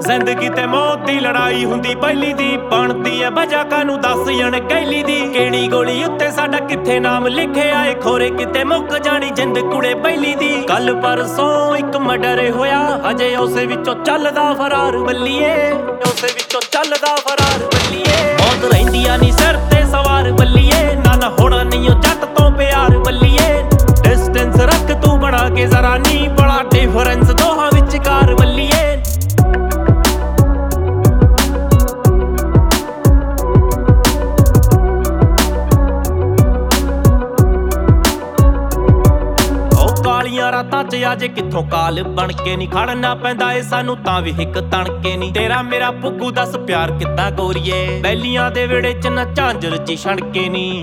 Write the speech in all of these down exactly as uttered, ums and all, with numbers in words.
ਜ਼ਿੰਦਗੀ ਤੇ ਮੌਤ ਦੀ ਲੜਾਈ ਹੁੰਦੀ ਪਹਿਲੀ ਦੀ, ਬਣਦੀ ਐ ਵਜ੍ਹਾ ਕਾਨੂੰ ਦੱਸ ਜਣ ਕਹਿਲੀ ਦੀ। ਕਿਹੜੀ ਗੋਲੀ ਉੱਤੇ ਸਾਡਾ ਕਿੱਥੇ ਨਾਮ ਲਿਖਿਆ ਏ, ਖੋਰੇ ਕਿਤੇ ਮੁੱਕ ਜਾਣੀ ਜਿੰਦ ਕੁੜੇ ਪਹਿਲੀ ਦੀ। ਕੱਲ ਪਰਸੋਂ ਇੱਕ ਮਰਡਰ ਹੋਇਆ, ਹਜੇ ਉਸੇ ਵਿੱਚੋਂ ਚੱਲਦਾ ਫਰਾਰ ਬੱਲੀਏ, ਉਸੇ ਵਿੱਚੋਂ ਚੱਲਦਾ ਫਰਾਰ ਬੱਲੀਏ। ਮੌਤ ਰਹਿੰਦੀਆਂ ਨੀ ਸਿਰ ਤੇ ਸਵਾਰ ਬੱਲੀਏ, ਨਾ ਨਾ ਹੋਣਾ ਨਹੀਂ ਉਹ ਜੱਟ ਤੋਂ ਪਿਆਰ ਬੱਲੀਏ। ਡਿਸਟੈਂਸ ਰੱਖ ਤੂੰ ਬਣਾ ਕੇ ਜ਼ਰਾ ਨੀ, ਬੜਾ ਡਿਫਰੈਂਸ ਦੋਹਾਂ ਵਿਚਕਾਰ ਬੱਲੀਏ। ਕਾਲੀਆਂ ਰਾਤਾਂ ਚ ਅੱਜ ਕਿੱਥੋਂ ਕਾਲ ਬਣ ਕੇ ਨੀ ਖੜਨਾ ਪੈਂਦਾ ਏ ਸਾਨੂੰ ਤਾਂ ਵੀ ਹਿੱਕ ਤਣਕੇ ਨੀ। ਤੇਰਾ ਮੇਰਾ ਪੁੱਗੂ ਦੱਸ ਪਿਆਰ ਕਿੱਦਾਂ ਗੋਰੀਏ, ਬੈਲੀਆਂ ਦੇ ਵਿਹੜੇ ਚ ਨਾ ਝਾਂਜਰ ਚ ਛਣਕੇ ਨੀ।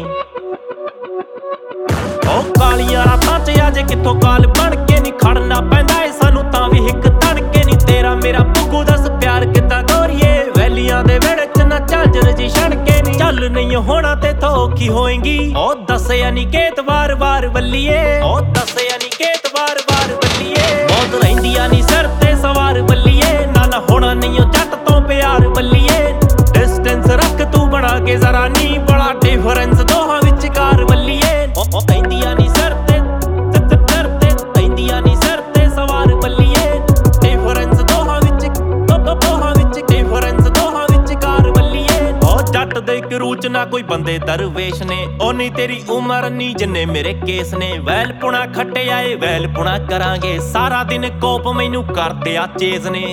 ਓ ਕਾਲੀਆਂ ਰਾਤਾਂ ਚ ਅੱਜ ਕਿੱਥੋਂ ਕਾਲ ਬਣ ਕੇ ਨੀ ਖੜਨਾ ਪੈਂਦਾ ਏ ਸਾਨੂੰ ਤਾਂ ਵੀ ਹਿੱਕ ਤਣਕੇ ਨੀ। ਤੇਰਾ ਮੇਰਾ ਪੁੱਗੂ ਦੱਸ ਪਿਆਰ ਕਿੱਦਾਂ ਗੋਰੀਏ, ਬੈਲੀਆਂ ਦੇ ਵਿਹੜੇ ਚ ਨਾ ਝਾਂਜਰ ਚ ਛਣਕੇ ਨੀ। ਚੱਲ ਨਹੀਂ ਹੋਣਾ ਤੇ ਔਖੀ ਹੋਏਗੀ, ਓ ਦੱਸਿਆ ਨੀ ਕੇਤ ਵਾਰ ਵਾਰ ਬੱਲੀਏ, ਓ ਦੱਸਿਆ ਨੀ ਕੇਤ ਵਾਰ ਵਾਰ ਬੱਲੀਏ। ਮੌਤ ਰਹਿੰਦੀਆਂ ਨੀ ਸਿਰ ਤੇ ਸਵਾਰ ਬੱਲੀਏ, ਨਾ ਨਾ ਹੋਣਾ ਨਹੀਂ ਉਹ ਜੱਟ ਤੋਂ ਪਿਆਰ ਬੱਲੀਏ। ਡਿਸਟੈਂਸ ਰੱਖ ਤੂੰ ਬਣਾ ਕੇ ਜ਼ਰਾ ਨੀ, ਬੜਾ ਡਿਫਰੈਂਸ ਦੋਹਾਂ ਵਿਚਕਾਰ ਬੱਲੀਏ। ਓ ਰਹਿੰਦੀਆਂ ਨੀ ਸਿਰ ਤੇ ਸਿਰ ਤੇ ਰਹਿੰਦੀਆਂ ਨੀ ਸਿਰ ਤੇ ਸਵਾਰ ਬੱਲੀਏ। ਡਿਫਰੈਂਸ ਦੋਹਾਂ ਵਿੱਚ ਦੋਹਾਂ ਵਿੱਚ ਡਿਫਰੈਂਸ ਦੋਹਾਂ ਵਿਚਕਾਰ ਬੱਲੀਏ। ਓ ਜੱਟ ਦੇ ਕਰੂਚ ਨਾ ਕੋਈ ਬੰਦੇ ਦਰਵੇਸ਼ ਨੇ, ਓਨੀ ਤੇਰੀ ਉਮਰ ਨੀ ਜਿੰਨੇ ਮੇਰੇ ਕੇਸ ਨੇ। ਵੈਲ ਪੁਣਾ ਖੱਟਿਆ ਏ ਵੈਲ ਪੁਣਾ ਕਰਾਂਗੇ, ਸਾਰਾ ਦਿਨ ਕੋਪ ਮੈਨੂੰ ਕਰਦੇ ਆ ਚੇਜ਼ ਨੇ।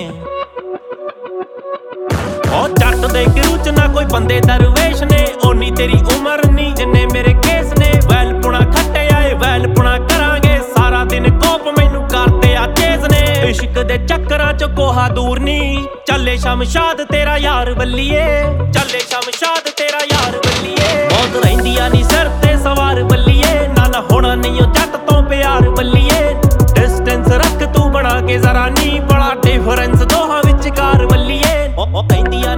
ਓ ਜੱਟ ਦੇ ਕਰੂਚ ਨਾ ਕੋਈ ਬੰਦੇ ਦਰਵੇਸ਼ ਨੇ, ਓਨੀ ਤੇਰੀ ਉਮਰ ਨੀ ਜਿੰਨੇ ਮੇਰੇ ਕੇਸ ਨੇ। ਵੈਲ ਪੁਣਾ ਖੱਟਿਆ ਏ ਵੈਲ ਪੁਣਾ ਕਰਾਂਗੇ, ਸਾਰਾ ਦਿਨ ਕੋਪ ਮੈਨੂੰ ਕਰਦੇ ਆ ਚੇਜ਼ ਨੇ। ਇਸ਼ਕ ਦੇ ਚੱਕਰਾਂ ਚ ਕੋਹਾ ਦੂਰ ਨੀ, ਚੱਲੇ ਸ਼ਮਸ਼ਾਦ ਤੇਰਾ ਯਾਰ ਬੱਲੀਏ, ਚੱਲੇ ਸ਼ਮਸ਼ਾਦ ਤੇਰਾ ਯਾਰ ਬੱਲੀਏ। ਮੌਤ ਰਹਿੰਦੀਆਂ ਨੀ ਸਿਰ ਤੇ ਸਵਾਰ ਬੱਲੀਏ, ਨਾ ਨਾ ਹੋਣਾ ਨਹੀਂ ਉਹ ਜੱਟ ਤੋਂ ਪਿਆਰ ਬੱਲੀਏ। ਡਿਸਟੈਂਸ ਰੱਖ ਤੂੰ ਬਣਾ ਕੇ ਜ਼ਰਾ ਨੀ, ਬੜਾ ਡਿਫਰੈਂਸ ਦੋਹਾਂ ਵਿਚਕਾਰ ਬੱਲੀਏ। ਓ ਰਹਿੰਦੀਆਂ